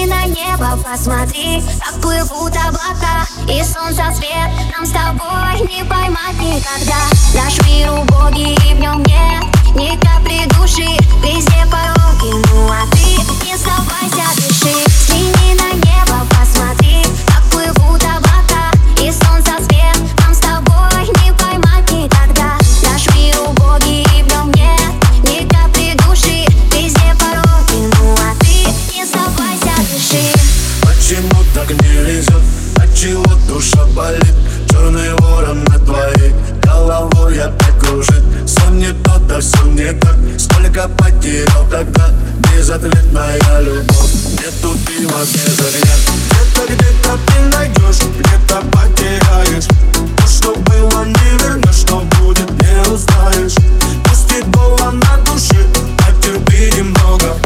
Взгляни на небо, посмотри, как плывут облака, и солнца свет нам с тобой не поймать никогда. Наш мир убогий, и в нем нет ни капли души, везде пороки, ну а ты не сдавайся, дыши. Взгляни на небо, посмотри, как плывут облака, и солнца свет нам с тобой не поймать никогда. Наш мир убогий, и в нем нет ни капли души, везде пороки, ну а ты не сдавайся, дыши. Почему так не везет? Отчего душа болит? Черный ворон над твоей головой опять кружит. Сон не тот, а все не так. Сколько потерял тогда безответная любовь. Нету дыма без огня. Где-то ты найдешь, где-то потеряешь. То, что было, не вернешь, что будет, не узнаешь. Пусть и больно на душе, потерпи немного.